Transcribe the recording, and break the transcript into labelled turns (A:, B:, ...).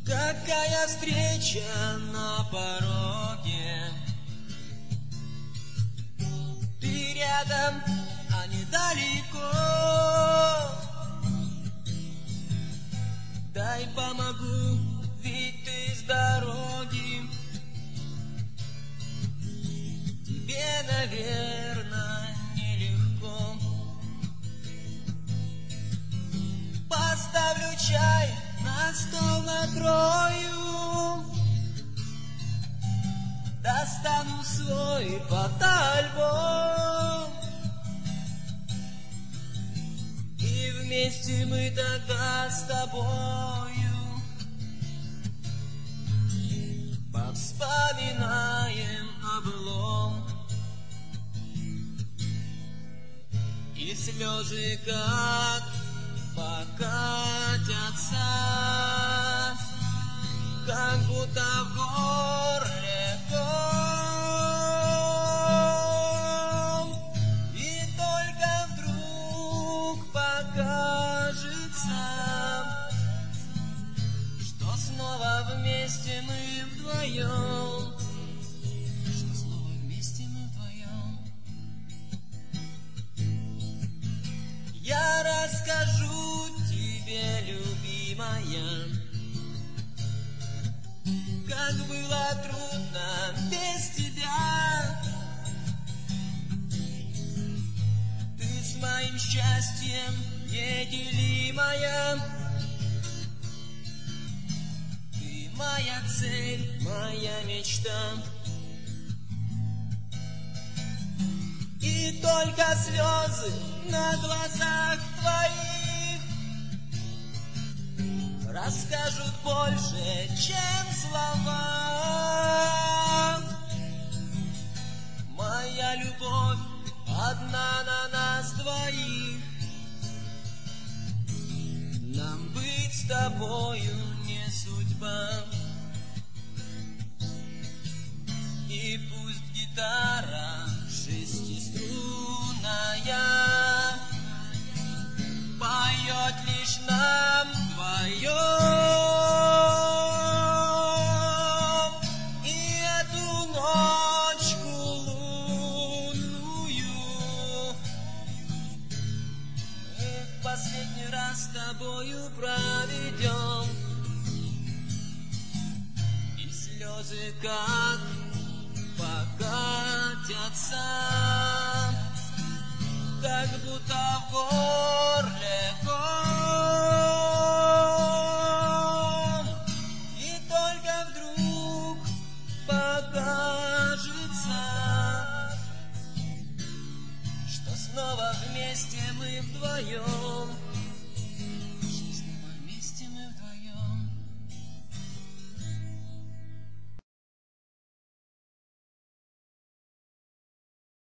A: Какая встреча на пороге. Ты рядом, а недалеко. Дай помогу, ведь ты с дороги. Тебе, наверное, нелегко. Поставлю чай, на стол накрою. Достану свой фотоальбом. И вместе мы тогда с тобою повспоминаем о былом. И слезы как покатятся, как будто в горле ком. И только вдруг покажется, что снова вместе мы вдвоем. Что снова вместе мы вдвоем. Я расскажу тебе, любимая, как было трудно без тебя. Ты с моим счастьем неделимая. Ты моя цель, моя мечта. И только слезы на глазах твоих расскажут больше, чем слова. Моя любовь одна на нас двоих. Нам быть с тобою не судьба. И пусть гитара шестиструнная поет лишь нам вдвоем. И эту ночку лунную мы в последний раз с тобою проведем. И слезы как покатятся, как будто в горле ком. И только вдруг покажется, что снова вместе мы вдвоем.